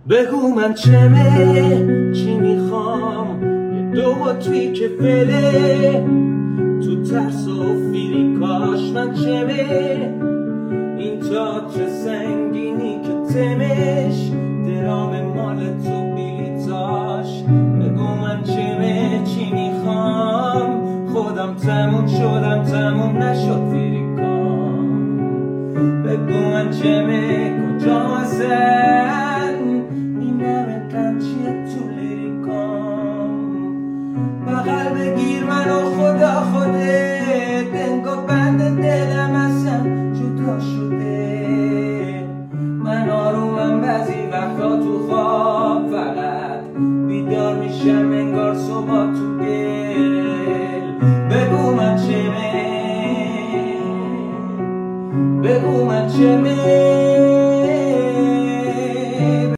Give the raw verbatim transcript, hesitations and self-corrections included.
بگو من چمه چی میخوام، یه دو قطبی که فله تو ترس و فیلیکاش من چمه، این تاج سنگینی که تمش